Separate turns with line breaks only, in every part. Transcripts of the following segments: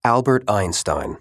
Albert Einstein.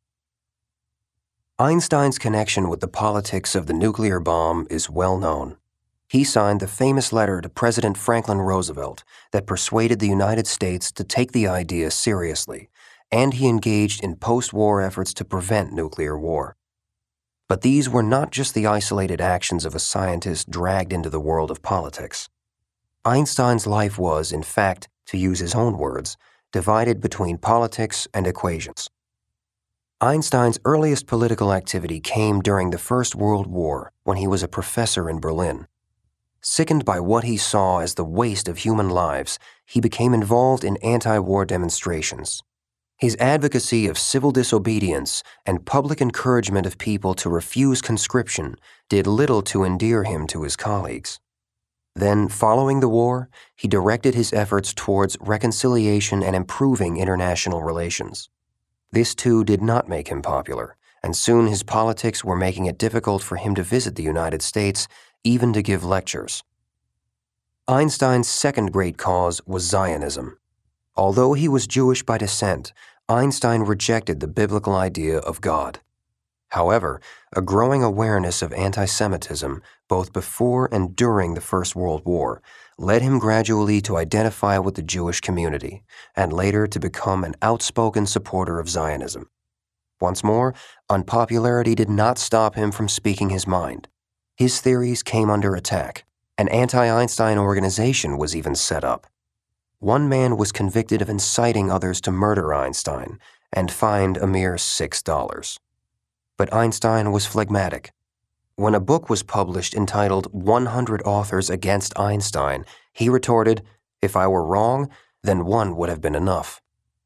Einstein's connection with the politics of the nuclear bomb is well known. He signed the famous letter to President Franklin Roosevelt that persuaded the United States to take the idea seriously, and he engaged in post-war efforts to prevent nuclear war. But these were not just the isolated actions of a scientist dragged into the world of politics. Einstein's life was, in fact, to use his own words, divided between politics and equations. Einstein's earliest political activity came during the First World War when he was a professor in Berlin. Sickened by what he saw as the waste of human lives, he became involved in anti-war demonstrations. His advocacy of civil disobedience and public encouragement of people to refuse conscription did little to endear him to his colleagues. Then, following the war, he directed his efforts towards reconciliation and improving international relations. This, too, did not make him popular, and soon his politics were making it difficult for him to visit the United States, even to give lectures. Einstein's second great cause was Zionism. Although he was Jewish by descent, Einstein rejected the biblical idea of God. However, a growing awareness of anti-Semitism, both before and during the First World War, led him gradually to identify with the Jewish community, and later to become an outspoken supporter of Zionism. Once more, unpopularity did not stop him from speaking his mind. His theories came under attack. An anti-Einstein organization was even set up. One man was convicted of inciting others to murder Einstein and fined a mere $6. But Einstein was phlegmatic. When a book was published entitled 100 Authors Against Einstein, he retorted, "If I were wrong, then one would have been enough."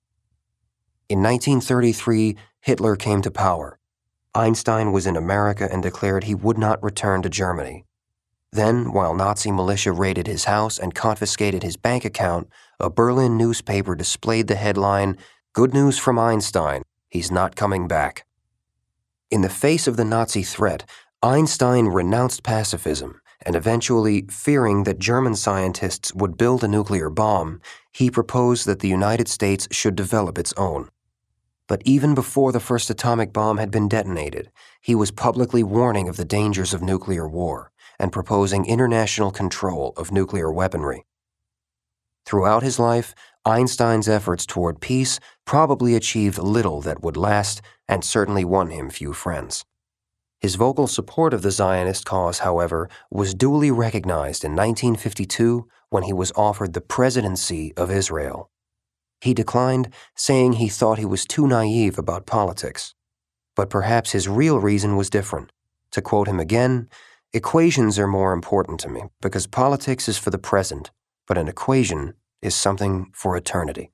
In 1933, Hitler came to power. Einstein was in America and declared he would not return to Germany. Then, while Nazi militia raided his house and confiscated his bank account, a Berlin newspaper displayed the headline, "Good news from Einstein, he's not coming back." In the face of the Nazi threat, Einstein renounced pacifism, and eventually, fearing that German scientists would build a nuclear bomb, he proposed that the United States should develop its own. But even before the first atomic bomb had been detonated, he was publicly warning of the dangers of nuclear war and proposing international control of nuclear weaponry. Throughout his life, Einstein's efforts toward peace probably achieved little that would last and certainly won him few friends. His vocal support of the Zionist cause, however, was duly recognized in 1952 when he was offered the presidency of Israel. He declined, saying he thought he was too naive about politics. But perhaps his real reason was different. To quote him again, "Equations are more important to me because politics is for the present, but an equation is something for eternity."